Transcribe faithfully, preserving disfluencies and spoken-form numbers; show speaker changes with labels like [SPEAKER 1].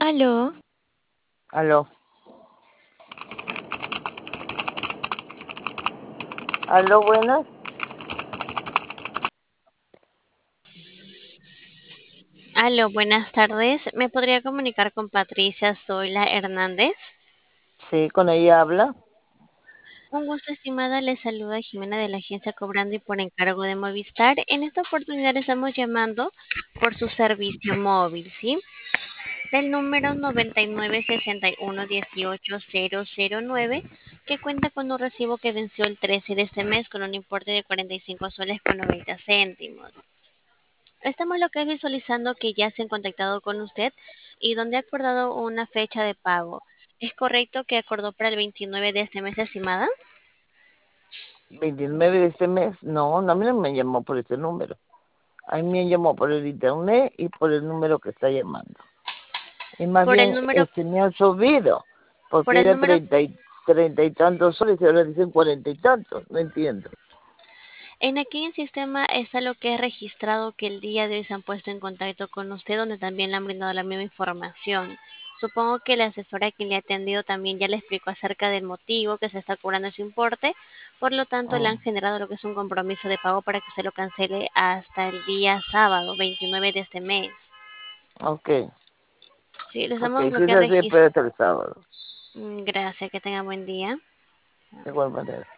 [SPEAKER 1] Aló,
[SPEAKER 2] Aló. Aló, buenas.
[SPEAKER 1] aló, buenas tardes. ¿Me podría comunicar con Patricia Zoila Hernández?
[SPEAKER 2] Sí, con ella habla.
[SPEAKER 1] Un gusto, estimada. Le saluda Jimena de la agencia Cobrando y por encargo de Movistar. En esta oportunidad le estamos llamando por su servicio móvil, ¿sí? Del número noventa y nueve sesenta y uno dieciocho cero cero nueve, que cuenta con un recibo que venció el trece de este mes con un importe de cuarenta y cinco soles con noventa céntimos. Estamos lo que es visualizando que ya se han contactado con usted y donde ha acordado una fecha de pago. ¿Es correcto que acordó para el veintinueve de este mes, estimada?
[SPEAKER 2] Veintinueve de este mes. No, no, a mí no me llamó por ese número. A mí me llamó por el internet y por el número que está llamando. Y más
[SPEAKER 1] Por el
[SPEAKER 2] bien,
[SPEAKER 1] número,
[SPEAKER 2] este me ha subido,
[SPEAKER 1] por
[SPEAKER 2] porque
[SPEAKER 1] el
[SPEAKER 2] era
[SPEAKER 1] número,
[SPEAKER 2] treinta y, treinta y tantos soles y ahora dicen cuarenta y tantos. No entiendo.
[SPEAKER 1] en aquí en sistema está lo que es registrado que el día de hoy se han puesto en contacto con usted, donde también le han brindado la misma información. Supongo que la asesora que le ha atendido también ya le explicó acerca del motivo que se está cobrando ese importe, por lo tanto le han
[SPEAKER 2] Mm,
[SPEAKER 1] generado lo que es un compromiso de pago para que usted lo cancele hasta el día sábado veintinueve de este mes.
[SPEAKER 2] ok,
[SPEAKER 1] Sí, le
[SPEAKER 2] ok,
[SPEAKER 1] estamos lo
[SPEAKER 2] si es
[SPEAKER 1] que
[SPEAKER 2] así,
[SPEAKER 1] registro.
[SPEAKER 2] espérate el sábado.
[SPEAKER 1] Gracias, que tenga buen día.
[SPEAKER 2] De igual manera.